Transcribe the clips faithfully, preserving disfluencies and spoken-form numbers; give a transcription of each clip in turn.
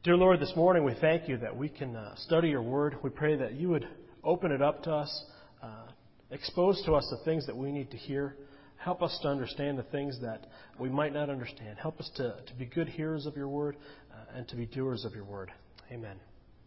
Dear Lord, this morning we thank you that we can uh, study your word. We pray that you would open it up to us, uh, expose to us the things that we need to hear. Help us to understand the things that we might not understand. Help us to, to be good hearers of your word uh, and to be doers of your word. Amen.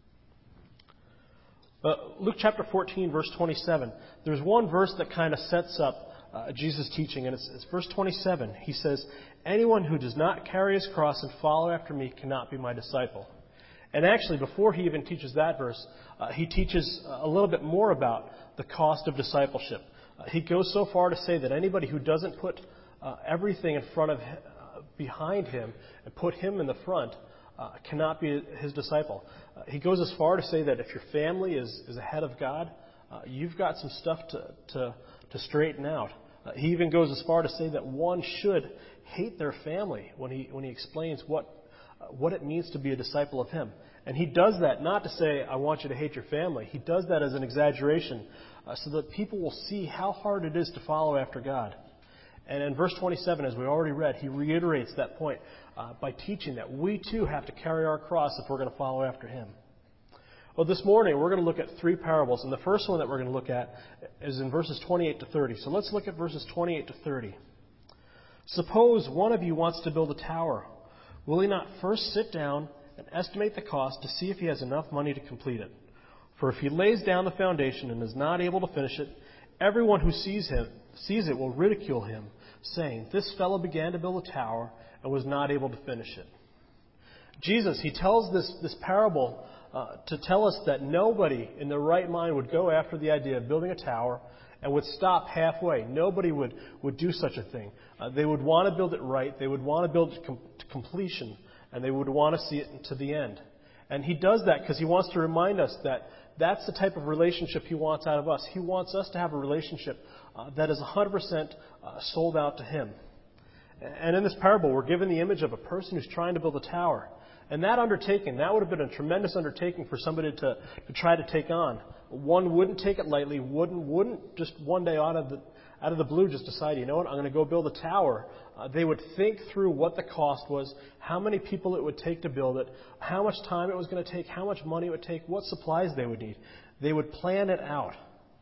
Uh, Luke chapter fourteen, verse twenty-seven. There's one verse that kind of sets up uh, Jesus' teaching, and it's, it's verse twenty-seven. He says, "Anyone who does not carry his cross and follow after me cannot be my disciple." And actually, before he even teaches that verse, uh, he teaches a little bit more about the cost of discipleship. Uh, he goes so far to say that anybody who doesn't put uh, everything in front of, uh, behind him and put him in the front uh, cannot be his disciple. Uh, he goes as far to say that if your family is, is ahead of God, uh, you've got some stuff to, to, to straighten out. Uh, he even goes as far to say that one should hate their family when he when he explains what uh, what it means to be a disciple of him. And he does that not to say, I want you to hate your family. He does that as an exaggeration uh, so that people will see how hard it is to follow after God. And in verse twenty-seven, as we already read, he reiterates that point uh, by teaching that we too have to carry our cross if we're going to follow after him. Well, this morning we're going to look at three parables, and the first one that we're going to look at is in verses twenty-eight to thirty. So let's look at verses twenty-eight to thirty. "Suppose one of you wants to build a tower. Will he not first sit down and estimate the cost to see if he has enough money to complete it? For if he lays down the foundation and is not able to finish it, everyone who sees him sees it will ridicule him, saying, 'This fellow began to build a tower and was not able to finish it.'" Jesus, he tells this, this parable uh, to tell us that nobody in their right mind would go after the idea of building a tower and would stop halfway. Nobody would, would do such a thing. Uh, they would want to build it right. They would want to build it com- to completion, and they would want to see it to the end. And he does that because he wants to remind us that that's the type of relationship he wants out of us. He wants us to have a relationship uh, that is one hundred percent uh, sold out to him. And in this parable, we're given the image of a person who's trying to build a tower. And that undertaking, that would have been a tremendous undertaking for somebody to, to try to take on. One wouldn't take it lightly, wouldn't wouldn't just one day out of the out of the blue just decide, you know what, I'm going to go build a tower. Uh, they would think through what the cost was, how many people it would take to build it, how much time it was going to take, how much money it would take, what supplies they would need. They would plan it out.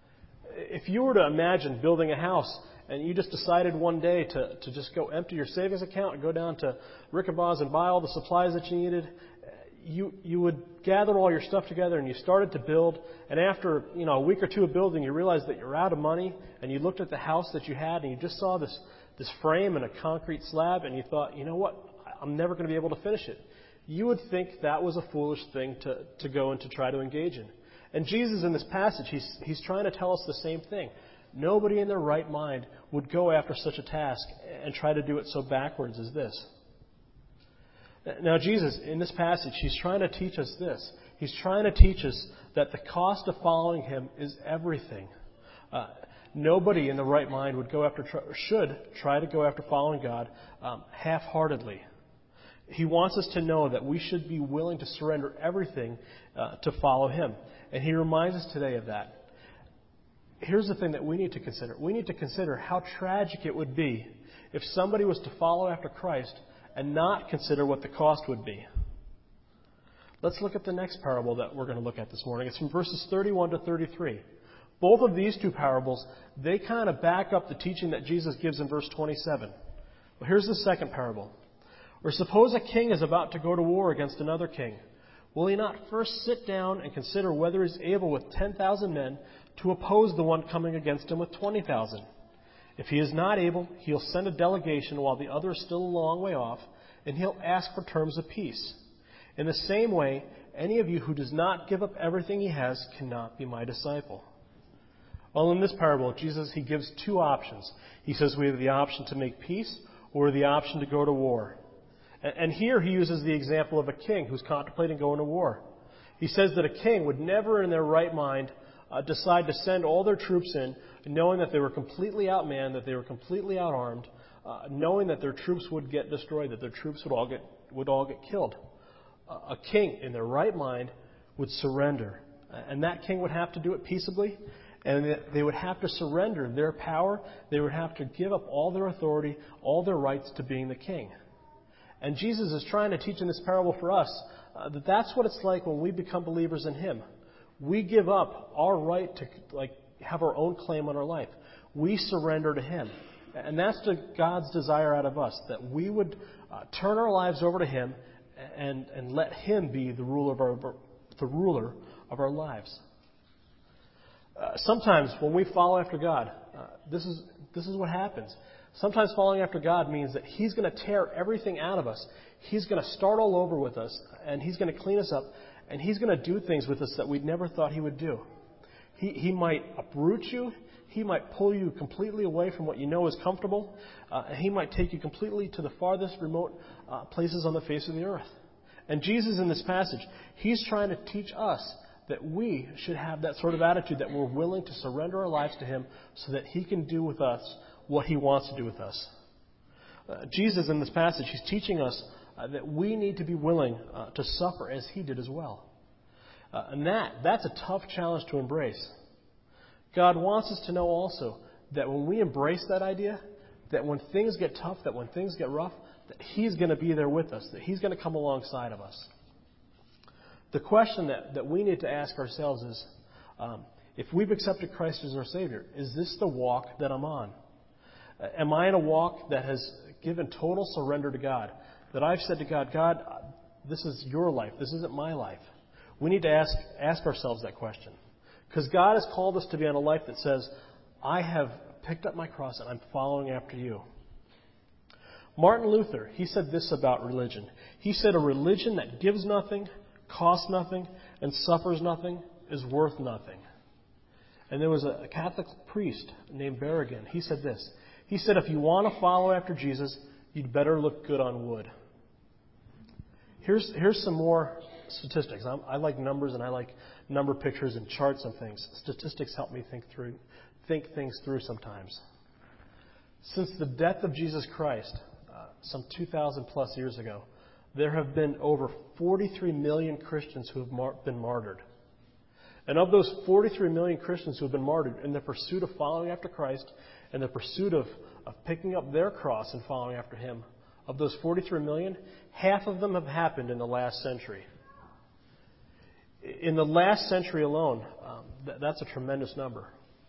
If you were to imagine building a house and you just decided one day to, to just go empty your savings account and go down to Rick-and-Bob's and buy all the supplies that you needed, you you would gather all your stuff together and you started to build. And after you know a week or two of building, you realized that you're out of money. And you looked at the house that you had and you just saw this this frame and a concrete slab, and you thought, you know what, I'm never going to be able to finish it. You would think that was a foolish thing to, to go and to try to engage in. And Jesus in this passage, he's he's trying to tell us the same thing. Nobody in their right mind would go after such a task and try to do it so backwards as this. Now, Jesus, in this passage, he's trying to teach us this. He's trying to teach us that the cost of following him is everything. Uh, nobody in the right mind would go after, or should try to go after following God um, half-heartedly. He wants us to know that we should be willing to surrender everything uh, to follow him. And he reminds us today of that. Here's the thing that we need to consider. We need to consider how tragic it would be if somebody was to follow after Christ and not consider what the cost would be. Let's look at the next parable that we're going to look at this morning. It's from verses thirty-one to thirty-three. Both of these two parables, they kind of back up the teaching that Jesus gives in verse twenty-seven. Well, here's the second parable. "Or suppose a king is about to go to war against another king. Will he not first sit down and consider whether he is able with ten thousand men to oppose the one coming against him with twenty thousand? If he is not able, he'll send a delegation while the other is still a long way off, and he'll ask for terms of peace. In the same way, any of you who does not give up everything he has cannot be my disciple." Well, in this parable, Jesus, he gives two options. He says we have the option to make peace or the option to go to war. And here he uses the example of a king who's contemplating going to war. He says that a king would never in their right mind uh, decide to send all their troops in, knowing that they were completely outmanned, that they were completely outarmed, uh, knowing that their troops would get destroyed, that their troops would all get would all get killed. Uh, a king in their right mind would surrender. And that king would have to do it peaceably, and they would have to surrender their power. They would have to give up all their authority, all their rights to being the king. And Jesus is trying to teach in this parable for us uh, that that's what it's like when we become believers in Him. We give up our right to like have our own claim on our life. We surrender to Him. And that's the, God's desire out of us, that we would uh, turn our lives over to Him and, and let Him be the ruler of our, the ruler of our lives. Uh, sometimes when we follow after God, uh, this is this is what happens. Sometimes following after God means that He's going to tear everything out of us. He's going to start all over with us, and He's going to clean us up, and He's going to do things with us that we never thought He would do. He, he might uproot you. He might pull you completely away from what you know is comfortable. Uh, and He might take you completely to the farthest remote uh, places on the face of the earth. And Jesus, in this passage, He's trying to teach us that we should have that sort of attitude, that we're willing to surrender our lives to Him so that He can do with us what He wants to do with us. Uh, Jesus, in this passage, He's teaching us uh, that we need to be willing uh, to suffer as He did as well. Uh, and that, that's a tough challenge to embrace. God wants us to know also that when we embrace that idea, that when things get tough, that when things get rough, that He's going to be there with us, that He's going to come alongside of us. The question that, that we need to ask ourselves is, um, if we've accepted Christ as our Savior, is this the walk that I'm on? Uh, am I in a walk that has given total surrender to God? That I've said to God, God, this is your life. This isn't my life. We need to ask, ask ourselves that question. Because God has called us to be on a life that says, I have picked up my cross and I'm following after you. Martin Luther, he said this about religion. He said, a religion that gives nothing, costs nothing, and suffers nothing is worth nothing. And there was a Catholic priest named Berrigan. He said this. He said, if you want to follow after Jesus, you'd better look good on wood. Here's, here's some more statistics. I'm, I like numbers, and I like number pictures and charts and things. Statistics help me think through, think things through sometimes. Since the death of Jesus Christ, uh, some two thousand plus years ago, there have been over forty-three million Christians who have mar- been martyred. And of those forty-three million Christians who have been martyred in the pursuit of following after Christ and the pursuit of, of picking up their cross and following after Him, of those forty-three million, half of them have happened in the last century. In the last century alone, um, th- that's a tremendous number.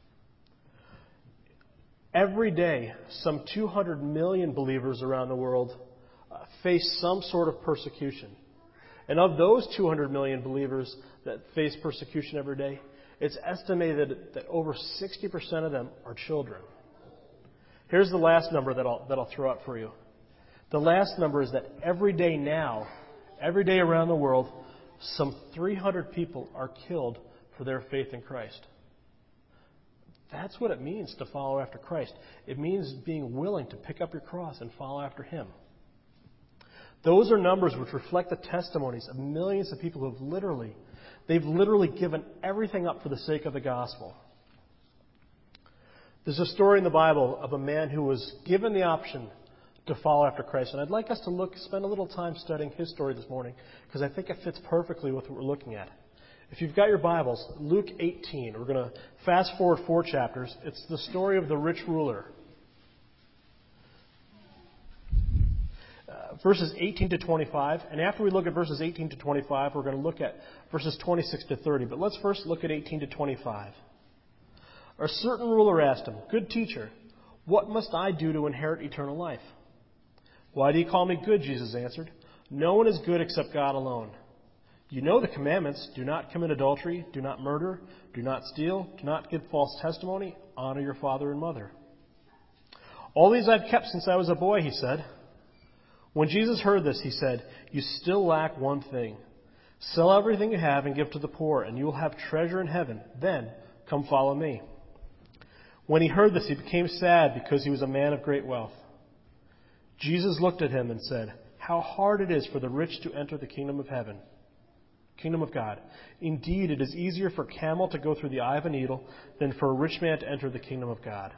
Every day, some two hundred million believers around the world uh, face some sort of persecution. And of those two hundred million believers that face persecution every day, it's estimated that over sixty percent of them are children. Here's the last number that I'll, that I'll throw out for you. The last number is that every day now, every day around the world, some three hundred people are killed for their faith in Christ. That's what it means to follow after Christ. It means being willing to pick up your cross and follow after Him. Those are numbers which reflect the testimonies of millions of people who have literally, they've literally given everything up for the sake of the gospel. There's a story in the Bible of a man who was given the option to follow after Christ. And I'd like us to look, spend a little time studying his story this morning, because I think it fits perfectly with what we're looking at. If you've got your Bibles, Luke eighteen, we're going to fast forward four chapters. It's the story of the rich ruler. Uh, verses eighteen to twenty-five. And after we look at verses eighteen to twenty-five, we're going to look at verses twenty-six to thirty. But let's first look at eighteen to twenty-five. A certain ruler asked him, "Good teacher, what must I do to inherit eternal life?" "Why do you call me good?" Jesus answered. "No one is good except God alone. You know the commandments. Do not commit adultery. Do not murder. Do not steal. Do not give false testimony. Honor your father and mother." "All these I've kept since I was a boy," he said. When Jesus heard this, He said, "You still lack one thing. Sell everything you have and give to the poor, and you will have treasure in heaven. Then come follow me." When he heard this, he became sad because he was a man of great wealth. Jesus looked at him and said, "How hard it is for the rich to enter the kingdom of heaven, kingdom of God. Indeed, it is easier for a camel to go through the eye of a needle than for a rich man to enter the kingdom of God."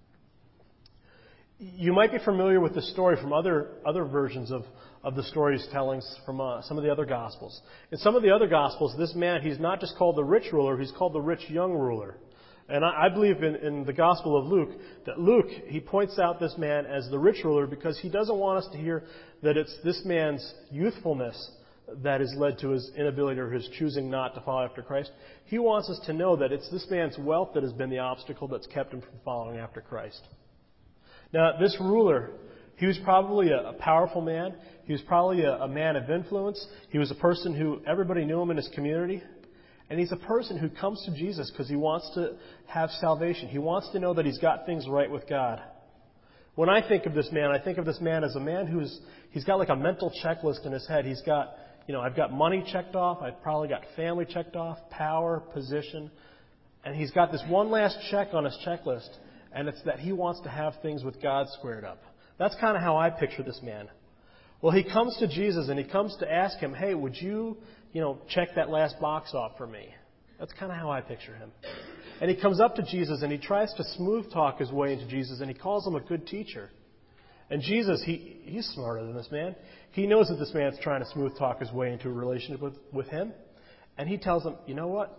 You might be familiar with this story from other other versions of, of the stories tellings from uh, some of the other Gospels. In some of the other Gospels, this man, he's not just called the rich ruler, he's called the rich young ruler. And I, I believe in, in the Gospel of Luke that Luke, he points out this man as the rich ruler because he doesn't want us to hear that it's this man's youthfulness that has led to his inability or his choosing not to follow after Christ. He wants us to know that it's this man's wealth that has been the obstacle that's kept him from following after Christ. Now, this ruler, he was probably a, a powerful man. He was probably a, a man of influence. He was a person who everybody knew him in his community. And he's a person who comes to Jesus because he wants to have salvation. He wants to know that he's got things right with God. When I think of this man, I think of this man as a man who's, he's got like a mental checklist in his head. He's got, you know, I've got money checked off. I've probably got family checked off, power, position. And he's got this one last check on his checklist. And it's that he wants to have things with God squared up. That's kind of how I picture this man. Well, he comes to Jesus and he comes to ask him, hey, would you, you know, check that last box off for me? That's kind of how I picture him. And he comes up to Jesus and he tries to smooth talk his way into Jesus and he calls him a good teacher. And Jesus, he, he's smarter than this man. He knows that this man's trying to smooth talk his way into a relationship with, with him. And he tells him, you know what?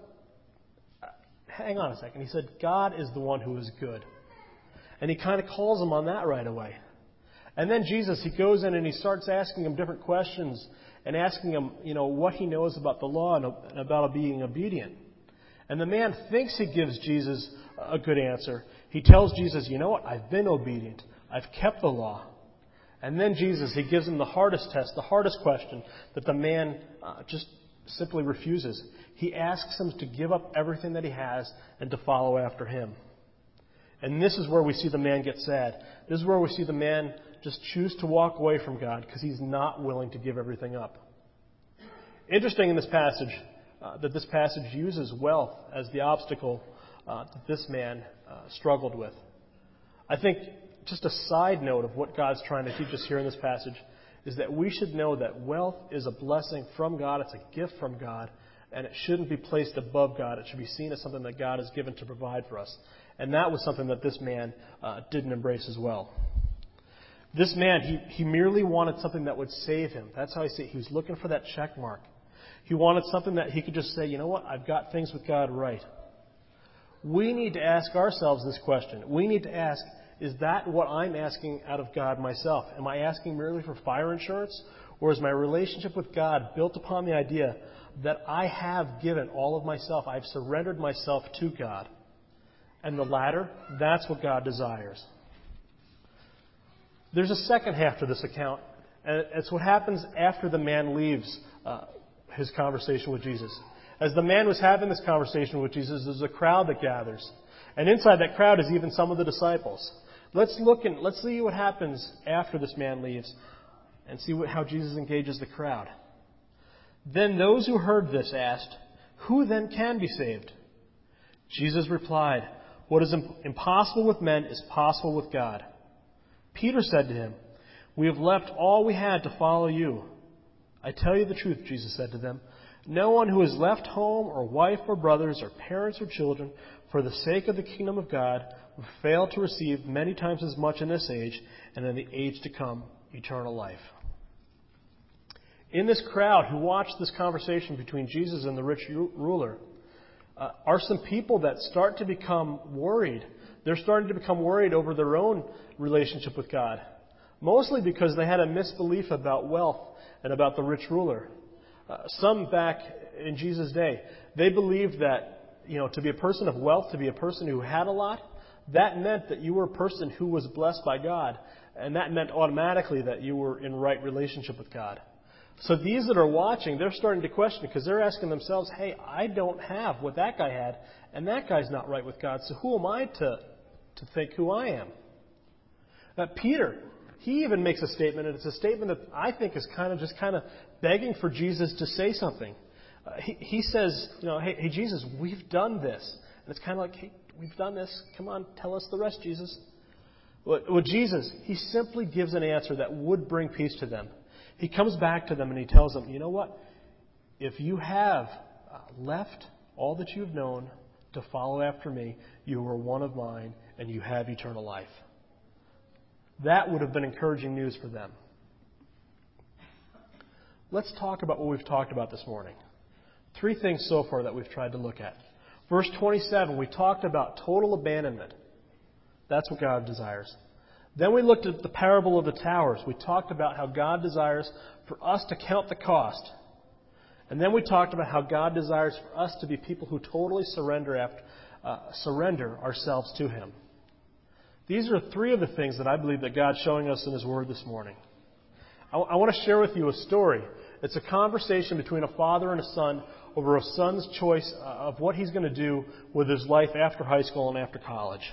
Hang on a second. He said, God is the one who is good. And he kind of calls him on that right away. And then Jesus, he goes in and he starts asking him different questions and asking him, you know, what he knows about the law and about being obedient. And the man thinks he gives Jesus a good answer. He tells Jesus, you know what, I've been obedient. I've kept the law. And then Jesus, he gives him the hardest test, the hardest question that the man uh, just simply refuses. He asks him to give up everything that he has and to follow after him. And this is where we see the man get sad. This is where we see the man just choose to walk away from God because he's not willing to give everything up. Interesting in this passage uh, that this passage uses wealth as the obstacle uh, that this man uh, struggled with. I think just a side note of what God's trying to teach us here in this passage is that we should know that wealth is a blessing from God. It's a gift from God. And it shouldn't be placed above God. It should be seen as something that God has given to provide for us. And that was something that this man uh, didn't embrace as well. This man, he, he merely wanted something that would save him. That's how I see it. He was looking for that check mark. He wanted something that he could just say, you know what, I've got things with God right. We need to ask ourselves this question. We need to ask, is that what I'm asking out of God myself? Am I asking merely for fire insurance? Or is my relationship with God built upon the idea that I have given all of myself, I've surrendered myself to God? And the latter, that's what God desires. There's a second half to this account, and it's what happens after the man leaves uh, his conversation with Jesus. As the man was having this conversation with Jesus, there's a crowd that gathers. And inside that crowd is even some of the disciples. Let's look and let's see what happens after this man leaves and see what, how Jesus engages the crowd. Then those who heard this asked, who then can be saved? Jesus replied, what is impossible with men is possible with God. Peter said to him, we have left all we had to follow you. I tell you the truth, Jesus said to them. No one who has left home or wife or brothers or parents or children for the sake of the kingdom of God will fail to receive many times as much in this age and in the age to come eternal life. In this crowd who watched this conversation between Jesus and the rich ruler uh, are some people that start to become worried. They're starting to become worried over their own relationship with God, mostly because they had a misbelief about wealth and about the rich ruler. Uh, some back in Jesus' day, they believed that, you know, to be a person of wealth, to be a person who had a lot, that meant that you were a person who was blessed by God, and that meant automatically that you were in right relationship with God. So these that are watching, they're starting to question because they're asking themselves, hey, I don't have what that guy had, and that guy's not right with God, so who am I to, to think who I am? Uh, Peter, he even makes a statement, and it's a statement that I think is kind of just kind of begging for Jesus to say something. Uh, he, he says, you know, hey, hey, Jesus, we've done this. And it's kind of like, hey, we've done this. Come on, tell us the rest, Jesus. Well, well, Jesus, he simply gives an answer that would bring peace to them. He comes back to them and he tells them, you know what? If you have uh, left all that you've known to follow after me, you are one of mine and you have eternal life. That would have been encouraging news for them. Let's talk about what we've talked about this morning. Three things so far that we've tried to look at. Verse twenty-seven, we talked about total abandonment. That's what God desires. Then we looked at the parable of the towers. We talked about how God desires for us to count the cost. And then we talked about how God desires for us to be people who totally surrender after, uh, surrender ourselves to Him. These are three of the things that I believe that God's showing us in His Word this morning. I, I want to share with you a story. It's a conversation between a father and a son over a son's choice of what he's going to do with his life after high school and after college.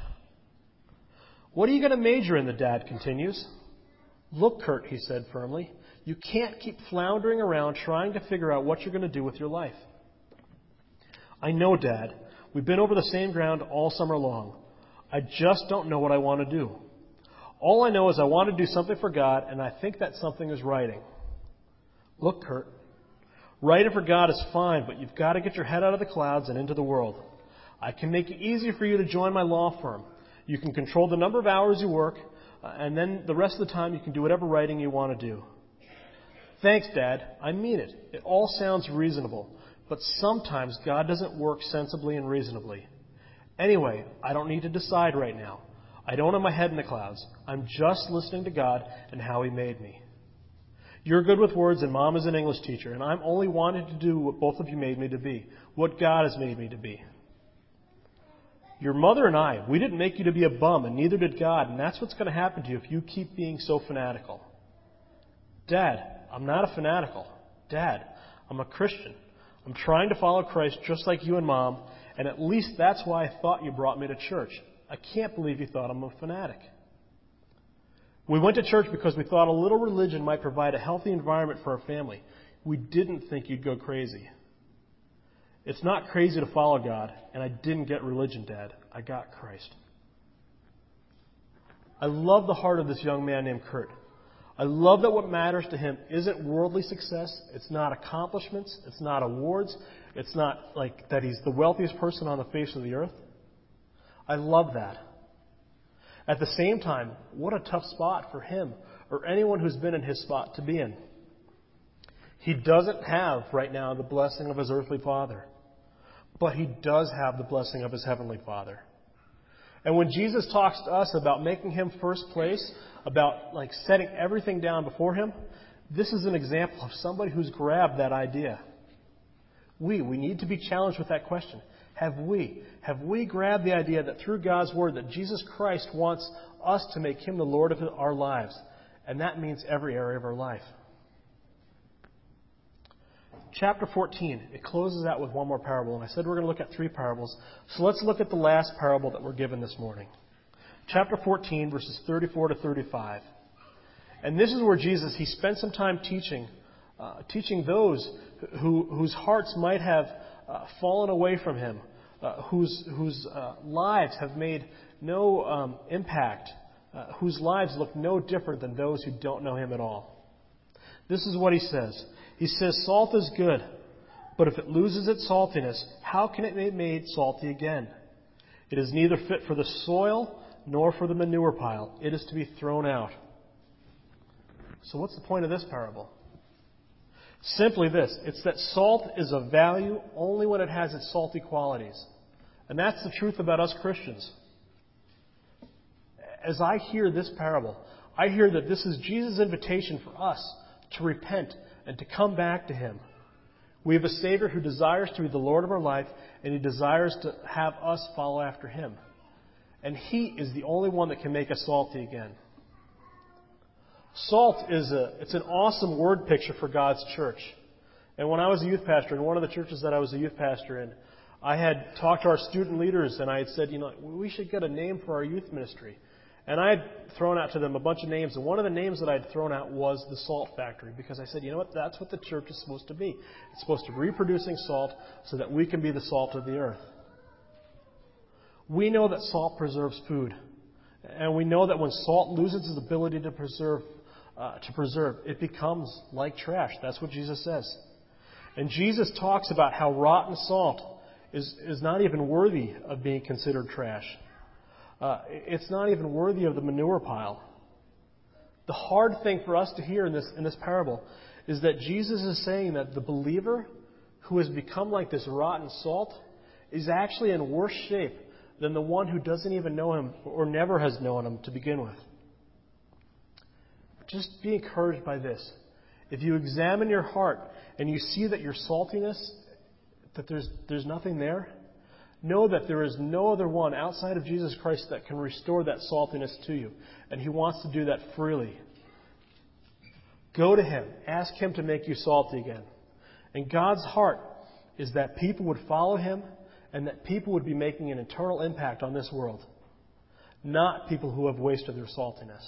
What are you going to major in? The dad continues. Look, Kurt, he said firmly, you can't keep floundering around trying to figure out what you're going to do with your life. I know, Dad. We've been over the same ground all summer long. I just don't know what I want to do. All I know is I want to do something for God, and I think that something is writing. Look, Kurt, writing for God is fine, but you've got to get your head out of the clouds and into the world. I can make it easy for you to join my law firm. You can control the number of hours you work, uh, and then the rest of the time you can do whatever writing you want to do. Thanks, Dad. I mean it. It all sounds reasonable, but sometimes God doesn't work sensibly and reasonably. Anyway, I don't need to decide right now. I don't have my head in the clouds. I'm just listening to God and how He made me. You're good with words, and Mom is an English teacher, and I'm only wanting to do what both of you made me to be, what God has made me to be. Your mother and I, we didn't make you to be a bum, and neither did God, and that's what's going to happen to you if you keep being so fanatical. Dad, I'm not a fanatical. Dad, I'm a Christian. I'm trying to follow Christ just like you and Mom, and at least that's why I thought you brought me to church. I can't believe you thought I'm a fanatic. We went to church because we thought a little religion might provide a healthy environment for our family. We didn't think you'd go crazy. It's not crazy to follow God, and I didn't get religion, Dad. I got Christ. I love the heart of this young man named Kurt. I love that what matters to him isn't worldly success. It's not accomplishments. It's not awards. It's not like that he's the wealthiest person on the face of the earth. I love that. At the same time, what a tough spot for him or anyone who's been in his spot to be in. He doesn't have right now the blessing of his earthly father, but he does have the blessing of his heavenly Father. And when Jesus talks to us about making Him first place, about like setting everything down before Him, this is an example of somebody who's grabbed that idea. We, we need to be challenged with that question. Have we? Have we grabbed the idea that through God's Word that Jesus Christ wants us to make Him the Lord of our lives? And that means every area of our life. Chapter fourteen, it closes out with one more parable. And I said we're going to look at three parables. So let's look at the last parable that we're given this morning. Chapter fourteen, verses thirty-four to thirty-five. And this is where Jesus, He spent some time teaching, uh, teaching those who, whose hearts might have uh, fallen away from Him, uh, whose, whose uh, lives have made no um, impact, uh, whose lives look no different than those who don't know Him at all. This is what He says. He says, salt is good, but if it loses its saltiness, how can it be made salty again? It is neither fit for the soil nor for the manure pile. It is to be thrown out. So what's the point of this parable? Simply this. It's that salt is of value only when it has its salty qualities. And that's the truth about us Christians. As I hear this parable, I hear that this is Jesus' invitation for us to repent and to come back to Him. We have a Savior who desires to be the Lord of our life, and He desires to have us follow after Him. And He is the only one that can make us salty again. Salt is a, it's an awesome word picture for God's church. And when I was a youth pastor, in one of the churches that I was a youth pastor in, I had talked to our student leaders, and I had said, you know, we should get a name for our youth ministry. And I had thrown out to them a bunch of names, and one of the names that I had thrown out was the Salt Factory, because I said, you know what, that's what the church is supposed to be. It's supposed to be reproducing salt so that we can be the salt of the earth. We know that salt preserves food, and we know that when salt loses its ability to preserve, uh, to preserve, it becomes like trash. That's what Jesus says. And Jesus talks about how rotten salt is, is not even worthy of being considered trash. Uh, it's not even worthy of the manure pile. The hard thing for us to hear in this in this parable is that Jesus is saying that the believer who has become like this rotten salt is actually in worse shape than the one who doesn't even know Him or never has known Him to begin with. Just be encouraged by this. If you examine your heart and you see that your saltiness, that there's there's nothing there, know that there is no other one outside of Jesus Christ that can restore that saltiness to you. And He wants to do that freely. Go to Him. Ask Him to make you salty again. And God's heart is that people would follow Him and that people would be making an eternal impact on this world. Not people who have wasted their saltiness.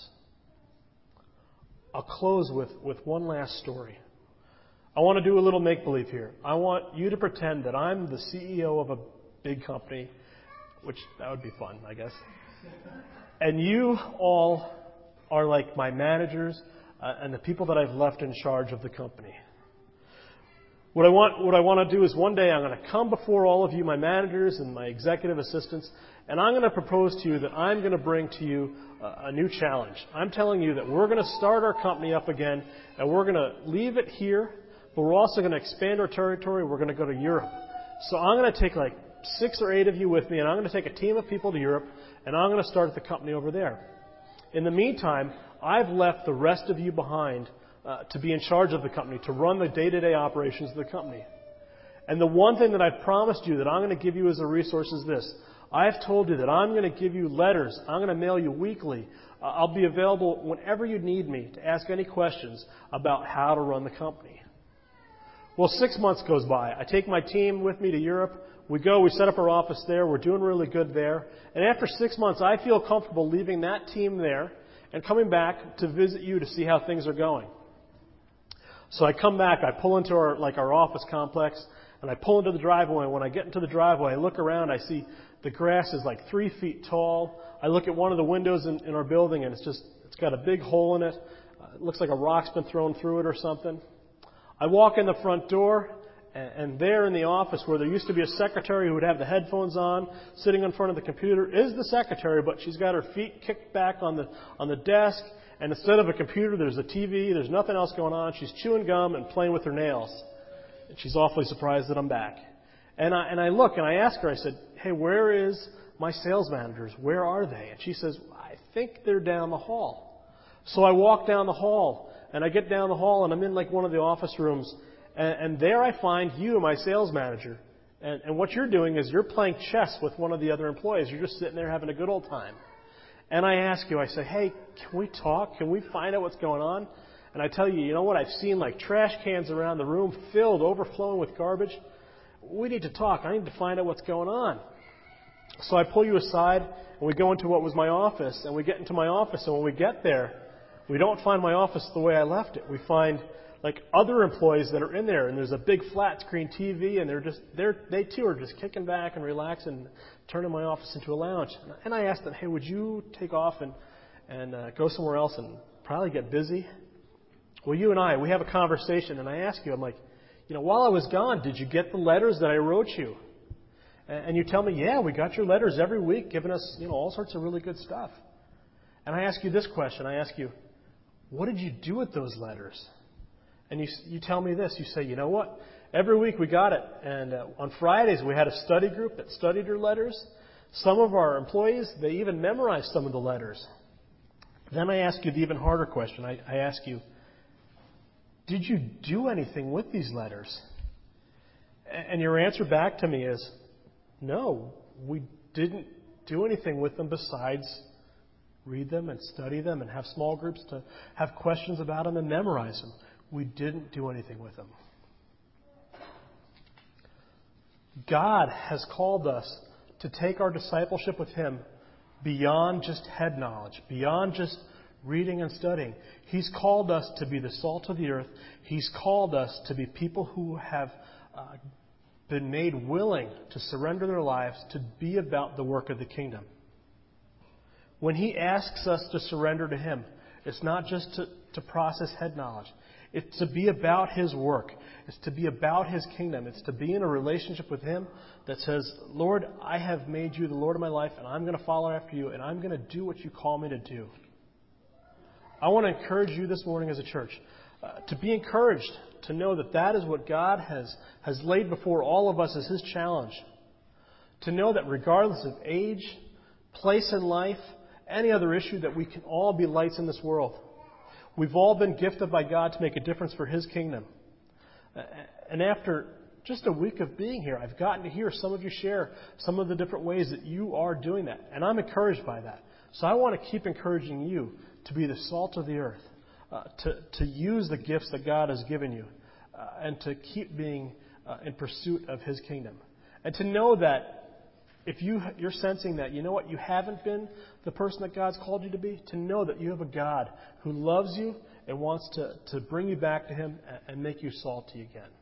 I'll close with, with one last story. I want to do a little make-believe here. I want you to pretend that I'm the C E O of a big company, which that would be fun, I guess. And you all are like my managers uh, and the people that I've left in charge of the company. What I want, what I want to do is one day I'm going to come before all of you, my managers and my executive assistants, and I'm going to propose to you that I'm going to bring to you a, a new challenge. I'm telling you that we're going to start our company up again, and we're going to leave it here, but we're also going to expand our territory. We're going to go to Europe. So I'm going to take like six or eight of you with me, and I'm going to take a team of people to Europe, and I'm going to start the company over there. In the meantime, I've left the rest of you behind Uh, to be in charge of the company, to run the day-to-day operations of the company. And the one thing that I've promised you that I'm going to give you as a resource is this. I've told you that I'm going to give you letters. I'm going to mail you weekly. Uh, I'll be available whenever you need me to ask any questions about how to run the company. Well, six months goes by. I take my team with me to Europe. We go, we set up our office there. We're doing really good there. And after six months, I feel comfortable leaving that team there and coming back to visit you to see how things are going. So I come back, I pull into our like our office complex, and I pull into the driveway. When I get into the driveway, I look around, I see the grass is like three feet tall. I look at one of the windows in, in our building, and it's just, it's got a big hole in it. Uh, it looks like a rock's been thrown through it or something. I walk in the front door, and, and there in the office where there used to be a secretary who would have the headphones on, sitting in front of the computer, is the secretary, but she's got her feet kicked back on the on the desk. And instead of a computer, there's a T V. There's nothing else going on. She's chewing gum and playing with her nails. And she's awfully surprised that I'm back. And I, and I look and I ask her, I said, hey, where is my sales managers? Where are they? And she says, I think they're down the hall. So I walk down the hall and I get down the hall and I'm in like one of the office rooms. And, and there I find you, my sales manager. And, and what you're doing is you're playing chess with one of the other employees. You're just sitting there having a good old time. And I ask you, I say, hey, can we talk? Can we find out what's going on? And I tell you, you know what? I've seen like trash cans around the room filled, overflowing with garbage. We need to talk. I need to find out what's going on. So I pull you aside, and we go into what was my office, and we get into my office. And when we get there, we don't find my office the way I left it. We find like other employees that are in there, and there's a big flat screen T V, and they're just they're they too are just kicking back and relaxing, turning my office into a lounge. And I asked them, hey, would you take off and and uh, go somewhere else and probably get busy? Well, you and I, we have a conversation, and I ask you, I'm like, you know, while I was gone, did you get the letters that I wrote you? And you tell me, yeah, we got your letters every week, giving us, you know, all sorts of really good stuff. And I ask you this question. I ask you, what did you do with those letters? And you, you tell me this. You say, you know what? Every week we got it. And uh, on Fridays we had a study group that studied your letters. Some of our employees, they even memorized some of the letters. Then I ask you the even harder question. I, I ask you, did you do anything with these letters? And your answer back to me is, no, we didn't do anything with them besides read them and study them and have small groups to have questions about them and memorize them. We didn't do anything with them. God has called us to take our discipleship with Him beyond just head knowledge, beyond just reading and studying. He's called us to be the salt of the earth. He's called us to be people who have uh, been made willing to surrender their lives to be about the work of the kingdom. When He asks us to surrender to Him, it's not just to, to process head knowledge. It's to be about His work. It's to be about His kingdom. It's to be in a relationship with Him that says, Lord, I have made you the Lord of my life, and I'm going to follow after you, and I'm going to do what you call me to do. I want to encourage you this morning as a church uh, to be encouraged, to know that that is what God has, has laid before all of us as His challenge. To know that regardless of age, place in life, any other issue, that we can all be lights in this world. We've all been gifted by God to make a difference for His kingdom. And after just a week of being here, I've gotten to hear some of you share some of the different ways that you are doing that. And I'm encouraged by that. So I want to keep encouraging you to be the salt of the earth, uh, to, to use the gifts that God has given you, uh, and to keep being uh, in pursuit of His kingdom. And to know that if you, you're sensing that, you know what, you haven't been the person that God's called you to be, to know that you have a God who loves you and wants to, to bring you back to Him and make you salty again.